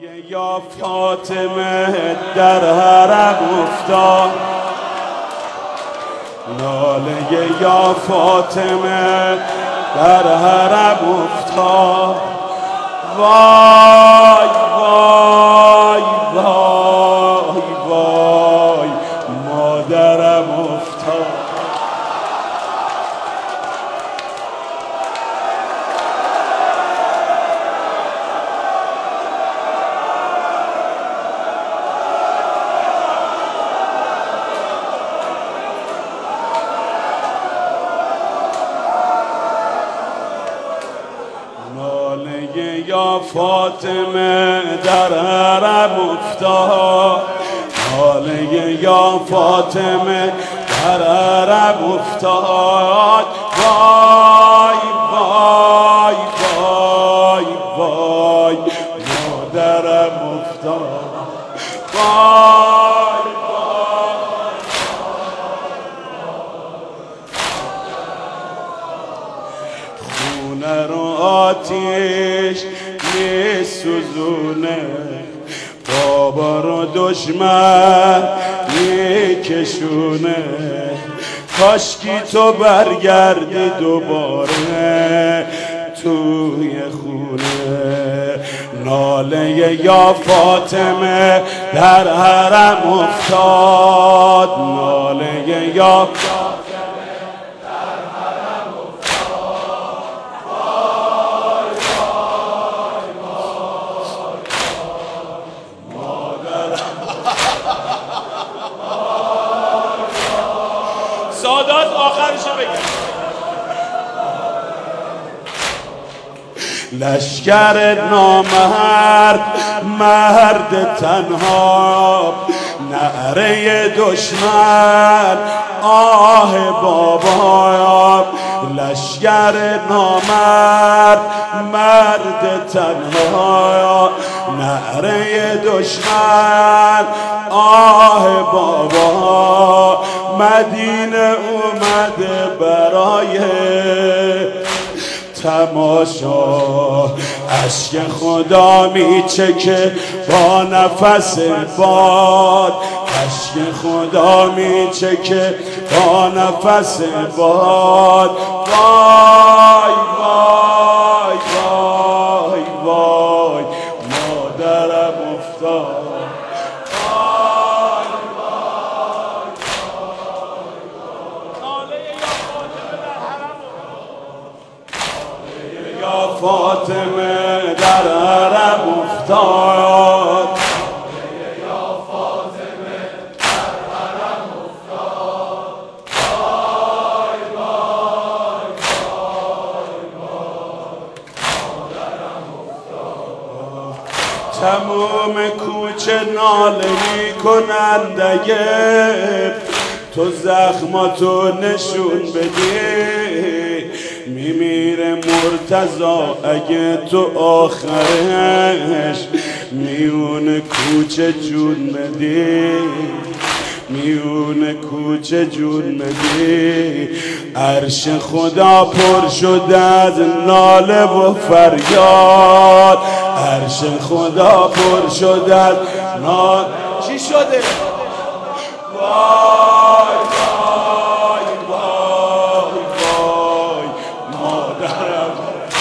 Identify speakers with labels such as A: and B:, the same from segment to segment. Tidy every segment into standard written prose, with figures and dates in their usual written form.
A: یا فاطمه در حرم افتاد، ناله یا فاطمه در حرم افتاد. وای وای وای وای مادرم افتاد. یا فاطمه در حرم افتاد، ناله یا فاطمه در حرم افتاد. وای وای وای وای مادرم افتاد. وای خونه رو آتیش میسوزونه، بابا رو دشمن میکشونه. کاشکی تو برگردی دوباره توی خونه. ناله یا فاطمه در حرم افتاد، ناله یا سادات آخرشو بگم. لشکر نامرد، مرد تنها، نعره دشمن آه بابا. لشکر نامرد، مرد تنها، نعره دشمن آه بابا. مدینه اومده برای تماشا، اشک خدا میچکه با نفس باد، اشک خدا میچکه با نفس باد. وای وای وای وای مادرم افتاد. فاطمه در حرم افتاد،
B: یا فاطمه در حرم افتاد. وای وای وای وای مادرم افتاد.
A: تموم کوچه ناله میکنند اگه تو زخماتو نشون بدی. میمیره مرتضی اگه تو آخرش میون کوچه جون بدی، میون کوچه جون بدی. عرش خدا پر شده از ناله و فریاد، عرش خدا پر شده از ناله. چی شده؟ وای وای وای وای مادرم.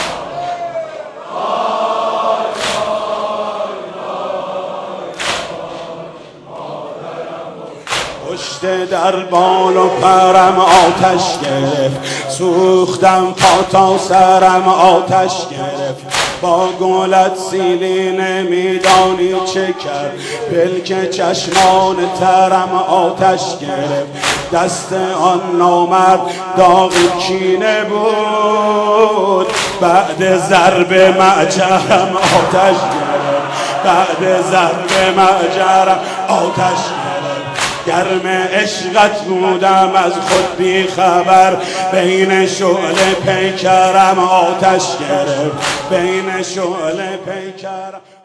A: پشت در بال و پرم آتش گرفت، سوختم تا سرم آتش گرفت. با گلت سیلی نمیدانی چه کرد، پلک چشمان ترم آتش گرفت. دست آن نامرد داغ کینه بود، بعد ضرب معجرم آتش گرفت، بعد ضرب معجرم آتش گرفت. گرم عشقت بودم از خود بی خبر، بین شعله پیکرم آتش گرفت، بین شعله پیکرم